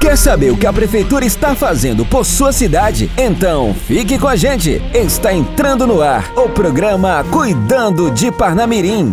Quer saber o que a Prefeitura está fazendo por sua cidade? Então fique com a gente. Está entrando no ar o programa Cuidando de Parnamirim.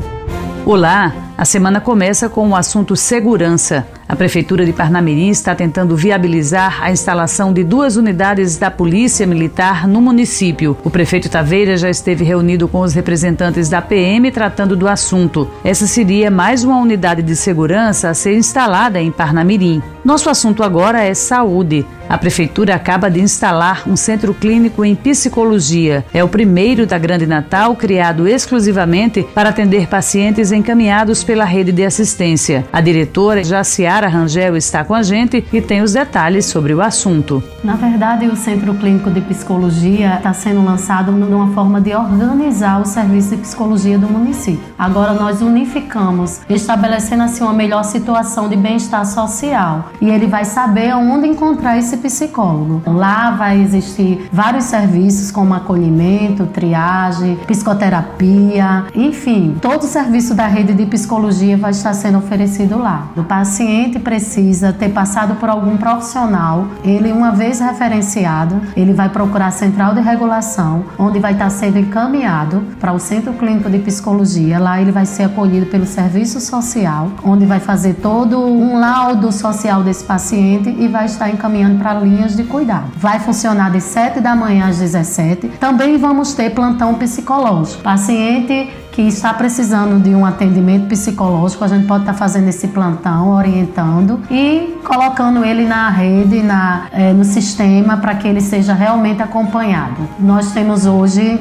Olá, a semana começa com o assunto segurança. A Prefeitura de Parnamirim está tentando viabilizar a instalação de 2 unidades da Polícia Militar no município. O prefeito Taveira já esteve reunido com os representantes da PM tratando do assunto. Essa seria mais uma unidade de segurança a ser instalada em Parnamirim. Nosso assunto agora é saúde. A Prefeitura acaba de instalar um centro clínico em psicologia. É o primeiro da Grande Natal, criado exclusivamente para atender pacientes encaminhados pela rede de assistência. A diretora Jaciara Rangel está com a gente e tem os detalhes sobre o assunto. Na verdade, o Centro Clínico de Psicologia está sendo lançado numa forma de organizar o serviço de psicologia do município. Agora nós unificamos, estabelecendo assim uma melhor situação de bem-estar social. E ele vai saber onde encontrar esse psicólogo. Lá vai existir vários serviços como acolhimento, triagem, psicoterapia, enfim, todo o serviço da rede de psicologia vai estar sendo oferecido lá. O paciente precisa ter passado por algum profissional, ele uma vez referenciado, ele vai procurar a central de regulação, onde vai estar sendo encaminhado para o Centro Clínico de Psicologia. Lá ele vai ser acolhido pelo serviço social, onde vai fazer todo um laudo social desse paciente e vai estar encaminhando para linhas de cuidado. Vai funcionar de 7 da manhã às 17. Também vamos ter plantão psicológico. Paciente que está precisando de um atendimento psicológico, a gente pode estar fazendo esse plantão, orientando e colocando ele na rede, no sistema, para que ele seja realmente acompanhado. Nós temos hoje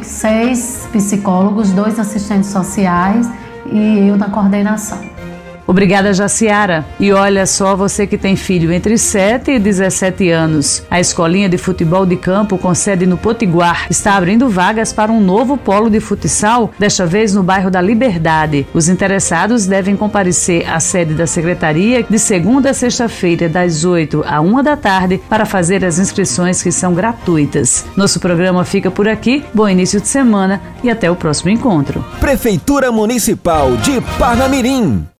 6 psicólogos, 2 assistentes sociais e eu na coordenação. Obrigada, Jaciara. E olha só, você que tem filho entre 7 e 17 anos. A Escolinha de Futebol de Campo, com sede no Potiguar, está abrindo vagas para um novo polo de futsal, desta vez no bairro da Liberdade. Os interessados devem comparecer à sede da Secretaria de segunda a sexta-feira, das 8 à 1 da tarde, para fazer as inscrições, que são gratuitas. Nosso programa fica por aqui. Bom início de semana e até o próximo encontro. Prefeitura Municipal de Parnamirim.